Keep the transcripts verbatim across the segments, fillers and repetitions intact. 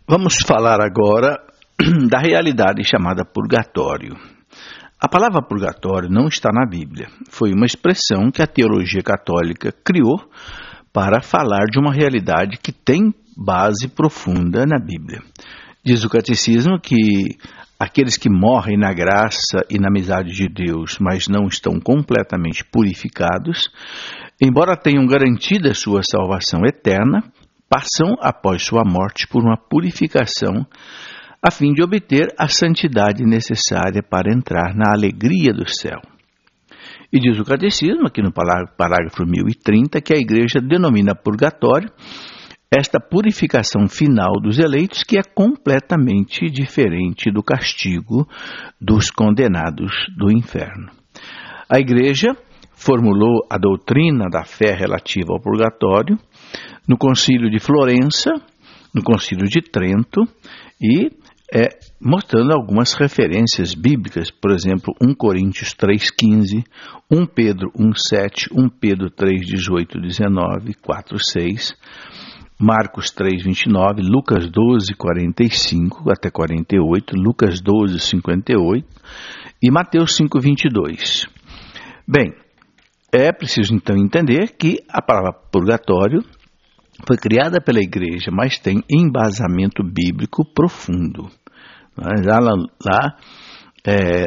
Vamos falar agora da realidade chamada purgatório. A palavra purgatório não está na Bíblia. Foi uma expressão que a teologia católica criou para falar de uma realidade que tem base profunda na Bíblia. Diz o catecismo que aqueles que morrem na graça e na amizade de Deus, mas não estão completamente purificados, embora tenham garantida sua salvação eterna, passam após sua morte por uma purificação a fim de obter a santidade necessária para entrar na alegria do céu. E diz o catecismo, aqui no parágrafo mil e trinta, que a igreja denomina purgatório esta purificação final dos eleitos, que é completamente diferente do castigo dos condenados do inferno. A igreja formulou a doutrina da fé relativa ao purgatório no Concílio de Florença, no Concílio de Trento, e é, mostrando algumas referências bíblicas, por exemplo, um Coríntios três, quinze, um Pedro um, sete, um Pedro três, dezoito, dezenove, quatro, seis, Marcos três, vinte e nove, Lucas doze, quarenta e cinco até quarenta e oito, Lucas doze, cinquenta e oito e Mateus cinco, vinte e dois. Bem, é preciso então entender que a palavra purgatório foi criada pela igreja, mas tem embasamento bíblico profundo. Lá, lá, lá é,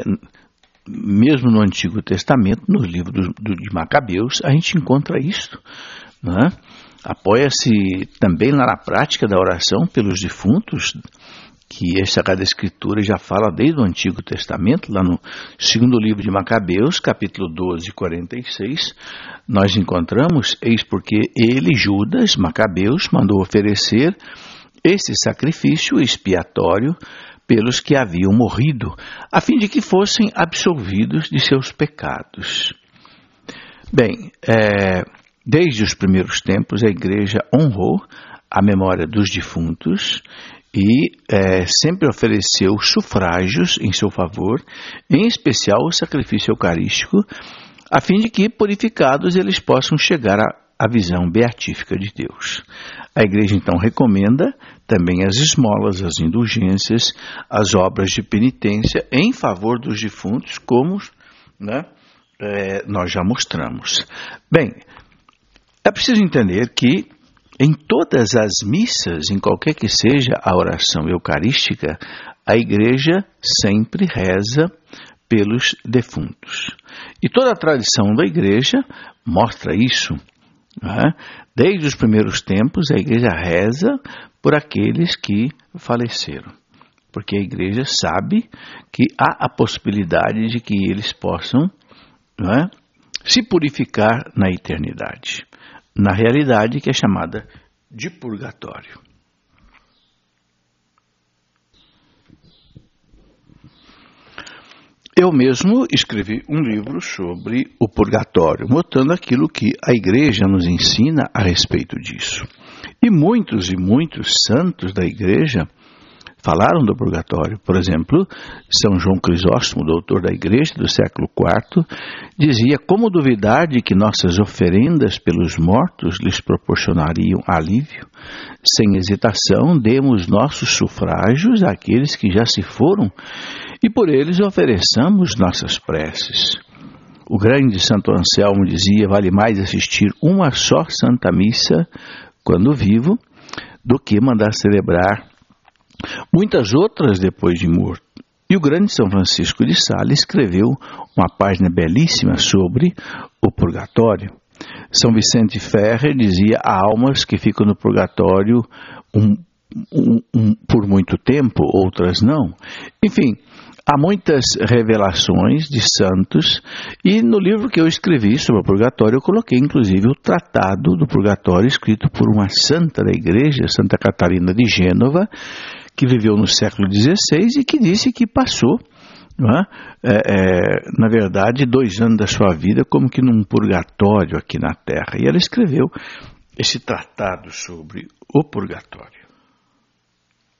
mesmo no Antigo Testamento, no livro do, do, de Macabeus, a gente encontra isso. Né? Apoia-se também lá na prática da oração pelos defuntos, que essa Sagrada Escritura já fala desde o Antigo Testamento, lá no segundo livro de Macabeus, capítulo doze, quarenta e seis, nós encontramos, eis porque ele, Judas, Macabeus, mandou oferecer esse sacrifício expiatório pelos que haviam morrido, a fim de que fossem absolvidos de seus pecados. Bem, é, desde os primeiros tempos a igreja honrou a memória dos defuntos e é, sempre ofereceu sufrágios em seu favor, em especial o sacrifício eucarístico, a fim de que, purificados, eles possam chegar à, à visão beatífica de Deus. A igreja, então, recomenda também as esmolas, as indulgências, as obras de penitência em favor dos defuntos, como né, é, nós já mostramos. Bem, é preciso entender que em todas as missas, em qualquer que seja a oração eucarística, a igreja sempre reza pelos defuntos. E toda a tradição da igreja mostra isso. Né? Desde os primeiros tempos, a igreja reza por aqueles que faleceram. Porque a igreja sabe que há a possibilidade de que eles possam né, se purificar na eternidade, na realidade que é chamada de purgatório. Eu mesmo escrevi um livro sobre o purgatório, mostrando aquilo que a igreja nos ensina a respeito disso. E muitos e muitos santos da igreja falaram do purgatório. Por exemplo, São João Crisóstomo, doutor da igreja do século quarto, dizia: como duvidar de que nossas oferendas pelos mortos lhes proporcionariam alívio? Sem hesitação, demos nossos sufrágios àqueles que já se foram e por eles ofereçamos nossas preces. O grande Santo Anselmo dizia: vale mais assistir uma só Santa Missa quando vivo do que mandar celebrar muitas outras depois de morto. E o grande São Francisco de Sales escreveu uma página belíssima sobre o purgatório. São Vicente Ferrer dizia: há almas que ficam no purgatório um, um, um, por muito tempo, outras não. Enfim, há muitas revelações de santos, e no livro que eu escrevi sobre o purgatório, eu coloquei inclusive o Tratado do Purgatório, escrito por uma santa da igreja, Santa Catarina de Gênova, que viveu no século dezesseis e que disse que passou, não é? É, é, na verdade, dois anos da sua vida como que num purgatório aqui na Terra. E ela escreveu esse tratado sobre o purgatório.